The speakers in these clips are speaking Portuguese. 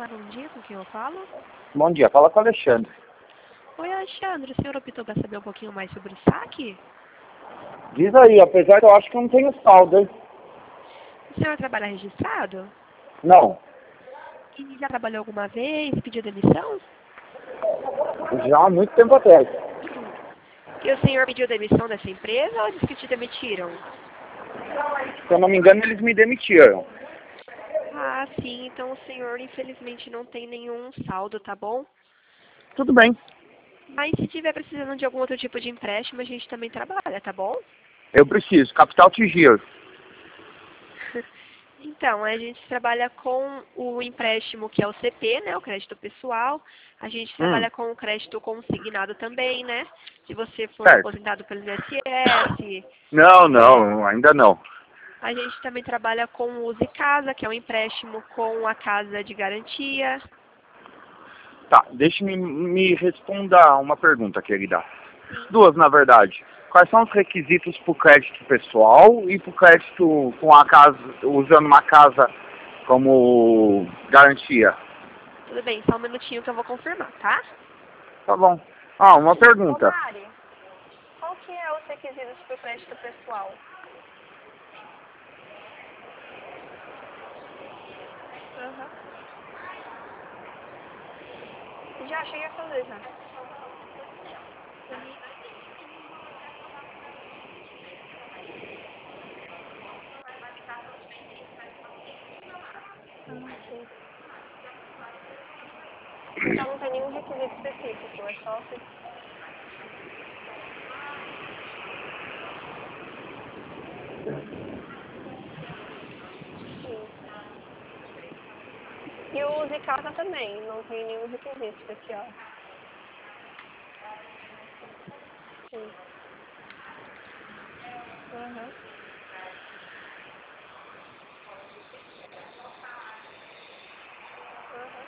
Bom dia, com quem eu falo? Bom dia, fala com o Alexandre. Oi, Alexandre, o senhor optou para saber um pouquinho mais sobre o saque? Diz aí, apesar que eu acho que eu não tenho saldo, hein? O senhor trabalha registrado? Não, E já trabalhou alguma vez? Pediu demissão? já há muito tempo atrás. E o senhor pediu demissão dessa empresa ou eles que te demitiram? Se eu não me engano, eles me demitiram. Ah, sim, então o senhor infelizmente não tem nenhum saldo, tá bom? Tudo bem, Mas se tiver precisando de algum outro tipo de empréstimo, a gente também trabalha, tá bom? eu preciso. Capital te giro. Então, a gente trabalha com o empréstimo que é o CP, né, o crédito pessoal. A gente trabalha com o crédito consignado também, né? Se você for Certo. aposentado pelo INSS. Não, ainda não. A gente também trabalha com o Use Casa, que é um empréstimo com a casa de garantia. Tá, deixe-me responder uma pergunta, querida. Sim. Duas, na verdade. Quais são os requisitos para o crédito pessoal e para o crédito com a casa, usando uma casa como garantia? Tudo bem, só um minutinho que eu vou confirmar, tá? Tá bom. Ah, uma Ô, pergunta. Mari, qual que é os requisitos para o crédito pessoal? Aham. Já cheguei a fazer, já. Ah, sim. Então não tem nenhum requisito específico, é só se... Sim. E o Use Casa também, não tem nenhum requisito especial. Sim. Aham. Aham.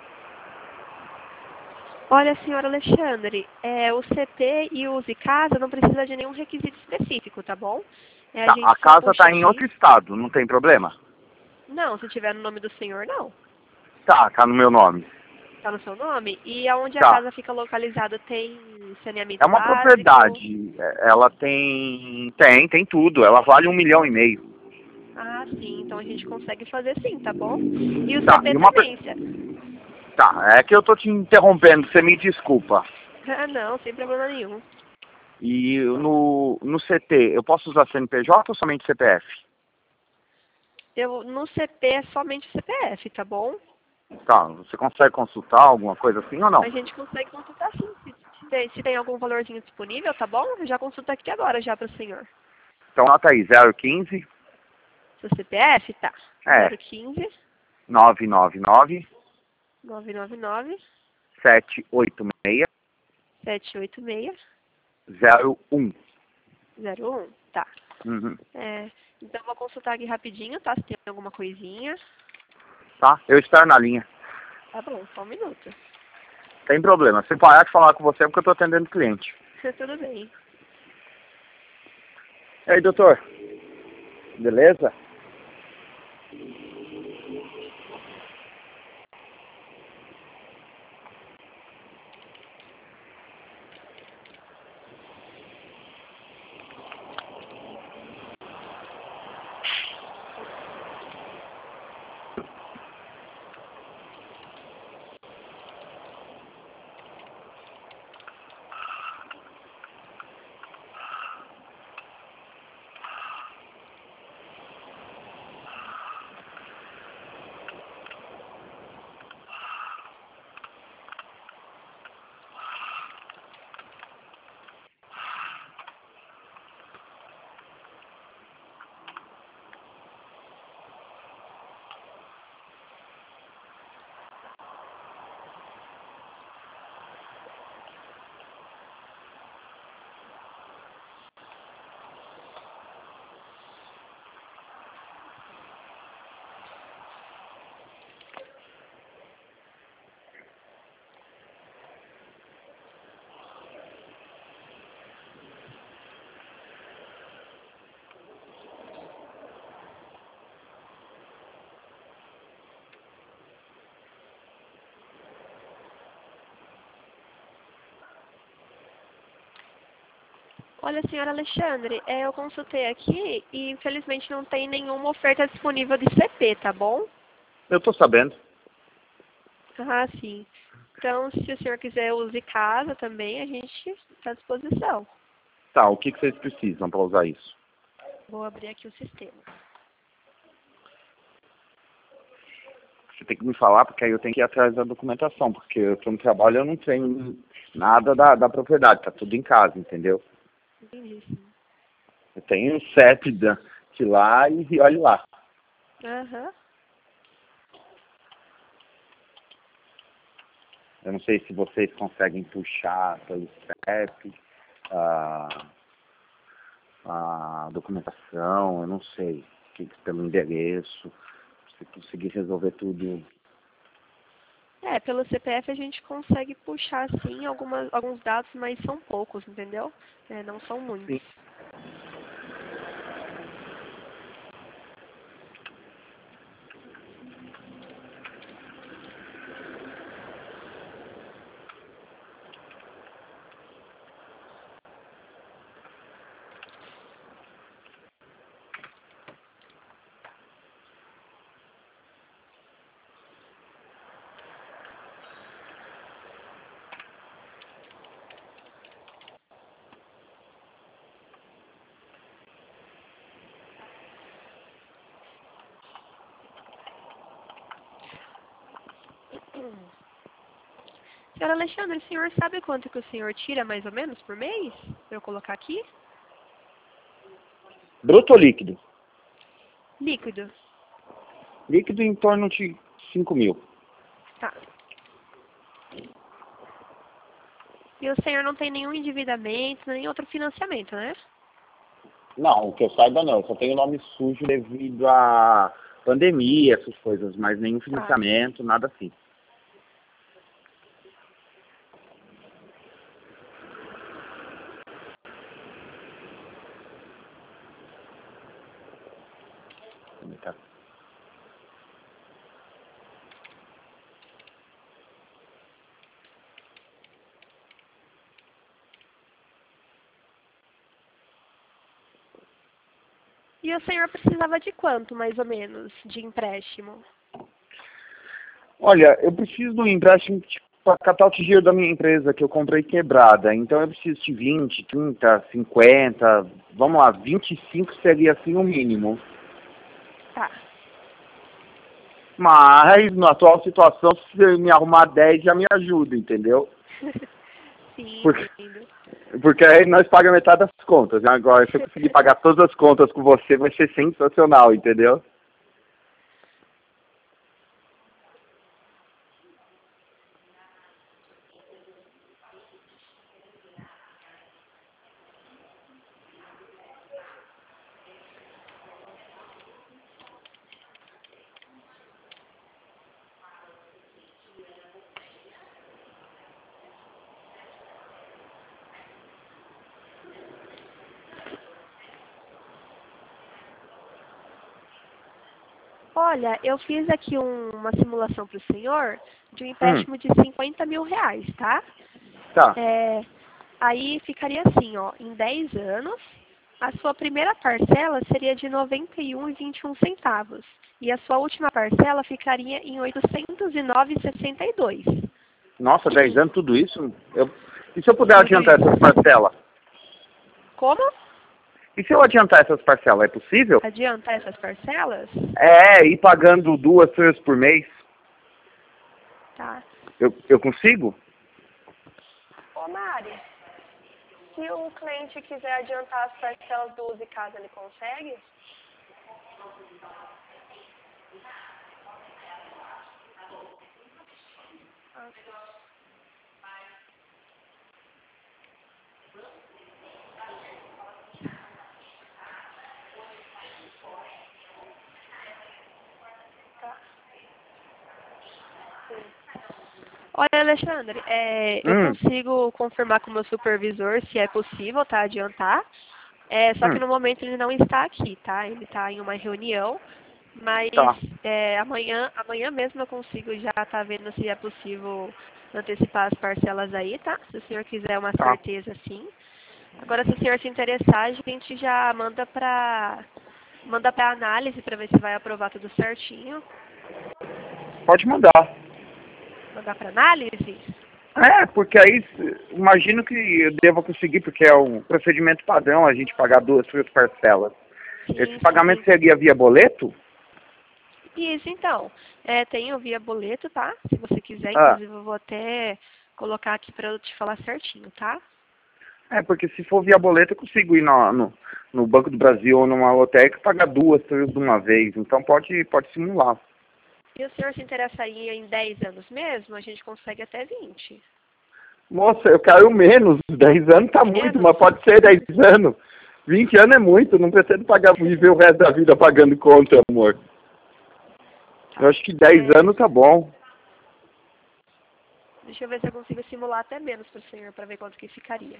Olha, senhor Alexandre, o CP e o Use Casa não precisa de nenhum requisito específico, tá bom? A Tá, a gente só casa puxa está em aqui. outro estado, não tem problema? Não, se tiver no nome do senhor, não. Tá no meu nome. Tá no seu nome? E aonde a Tá. casa fica localizada tem É saneamento uma básico? propriedade. Ela tem tudo. Ela vale 1,5 milhão. Ah, sim, então a gente consegue fazer sim, tá bom? E o Tá, CP e também, tá, é que eu tô te interrompendo, você me desculpa. Ah, não, sem problema nenhum. E no CT, eu posso usar CNPJ ou somente CPF? No CP é somente o CPF, tá bom? Tá, você consegue consultar alguma coisa assim ou não? A gente consegue consultar sim. Se tem algum valorzinho disponível, tá bom? Eu já consulto aqui agora já para o senhor. Então anota aí, 015, Seu CPF, tá. é, 015 999 999 786 786 01. 01, tá. Uhum. Então eu vou consultar aqui rapidinho, tá? Se tem alguma coisinha. Tá? Eu estou na linha. Tá bom, só um minuto. Tem problema. Se parar de falar com você é porque eu tô atendendo cliente. Tudo bem. E aí, doutor? Beleza? Olha, senhora Alexandre, eu consultei aqui e infelizmente não tem nenhuma oferta disponível de CP, tá bom? Eu tô sabendo. Ah, sim. Então, se o senhor quiser use casa também, a gente está à disposição. Tá, o que vocês precisam para usar isso? Vou abrir aqui o sistema. Você tem que me falar, porque aí eu tenho que ir atrás da documentação, porque eu tô no trabalho e eu não tenho nada da propriedade, tá tudo em casa, entendeu? Entendi, sim. Eu tenho o CEP de lá e olhe lá. Aham. Eu não sei se vocês conseguem puxar pelo CEP, a documentação, eu não sei, pelo endereço, se conseguir resolver tudo. Pelo CPF a gente consegue puxar, sim, alguns dados, mas são poucos, entendeu? Não são muitos. Sim. Senhora Alexandre, o senhor sabe quanto que o senhor tira mais ou menos por mês? Pra eu colocar aqui? Bruto ou líquido? Líquido. Líquido em torno de 5.000. Tá. E o senhor não tem nenhum endividamento, nem outro financiamento, né? Não, o que eu saiba não, eu só tenho nome sujo devido à pandemia, essas coisas, mas nenhum Tá. financiamento, nada assim. Tá. E o senhor precisava de quanto, mais mais de empréstimo? Olha, eu preciso de um empréstimo para catar o dinheiro da minha empresa que eu comprei quebrada. Então eu preciso de 20, 30, 50, vamos lá, 25 seria assim o mínimo. Tá. Mas na atual situação, se você me arrumar 10 já me ajuda, entendeu? Sim, Porque, entendo. porque aí nós pagamos metade das contas, né? Agora, se eu conseguir pagar todas as contas com você, vai ser sensacional, entendeu? Olha, eu fiz aqui uma simulação para o senhor de um Hum, empréstimo de 50 mil reais, tá? tá. Aí ficaria assim, ó, em 10 anos, a sua primeira parcela seria de 91,21 centavos. E a sua última parcela ficaria em 809,62. Nossa, 10 anos, tudo isso? E se eu puder Tudo adiantar isso. essas parcelas? Como E se eu adiantar essas parcelas, é possível? adiantar essas parcelas? Ir pagando 2, 3 por mês. Tá. Eu consigo? Ô Mari, se o cliente quiser adiantar as parcelas do Use Casa, ele consegue? Olha, Alexandre, eu consigo confirmar com o meu supervisor se é possível, tá, adiantar. Só que Hum, no momento ele não está aqui, tá? Ele está em uma reunião, mas tá. amanhã mesmo eu consigo já estar vendo se é possível antecipar as parcelas aí, tá? Se o senhor quiser uma Tá. certeza, sim. Agora, se o senhor se interessar, a gente já manda para análise para ver se vai aprovar tudo certinho. Pode mandar. Mandar para análise? É, porque aí imagino que eu devo conseguir, porque é um procedimento padrão a gente pagar 2 parcelas. Sim, Esse pagamento sim. seria via boleto? Isso, então. Tenho via boleto, tá? Se você quiser, Ah, inclusive eu vou até colocar aqui para eu te falar certinho, tá? porque se for via boleto eu consigo ir no Banco do Brasil ou numa lotérica e pagar 2 de uma vez. Então pode simular. E o senhor se interessa aí em 10 anos mesmo? A gente consegue até 20. Moça, eu quero menos. 10 anos tá muito, Menos? mas pode ser 10 anos. 20 anos é muito, não pretendo viver o resto da vida pagando conta, amor. Eu acho que 10 anos tá bom. Deixa eu ver se eu consigo simular até menos para o senhor, para ver quanto que ficaria.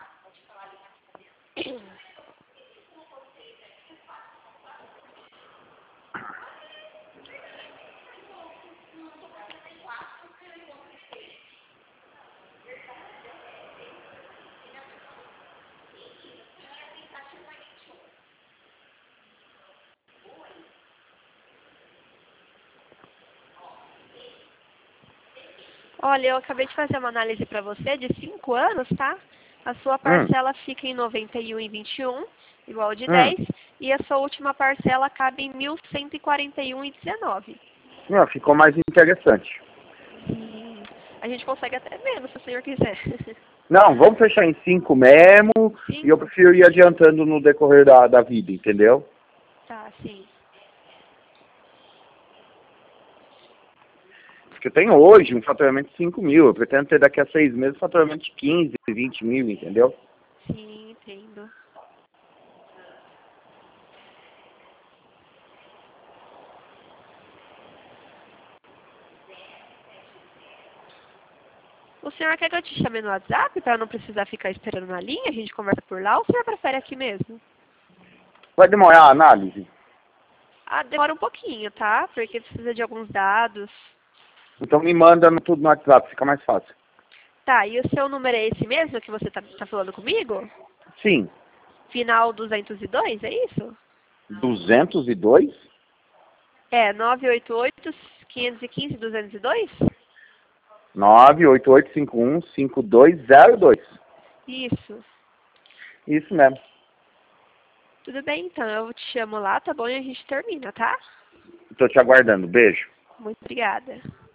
Olha, eu acabei de fazer uma análise para você de 5 anos, tá? A sua parcela fica em 91,21, igual de 10, e a sua última parcela cabe em 1.141,19. Não, ficou mais interessante. Sim, a gente consegue até menos, se o senhor quiser. Não, vamos fechar em 5 mesmo, e eu 5? prefiro ir adiantando no decorrer da vida, entendeu? Tá, sim. Porque eu tenho hoje um faturamento de 5 mil, eu pretendo ter daqui a 6 meses um faturamento de 15, 20 mil, entendeu? Sim, entendo. O senhor quer que eu te chame no WhatsApp para não precisar ficar esperando na linha? A gente conversa por lá ou o senhor prefere aqui mesmo? Vai demorar a análise? Ah, demora um pouquinho, tá? Porque precisa de alguns dados. Então me manda tudo no WhatsApp, fica mais fácil. Tá, e o seu número é esse mesmo que você tá falando comigo? Sim, Final 202, é isso? 202? É, 988-515-202? 988515202. Isso. Isso mesmo. Tudo bem, então. Eu te chamo lá, tá bom? E a gente termina, tá? Estou te aguardando. Beijo. Muito obrigada.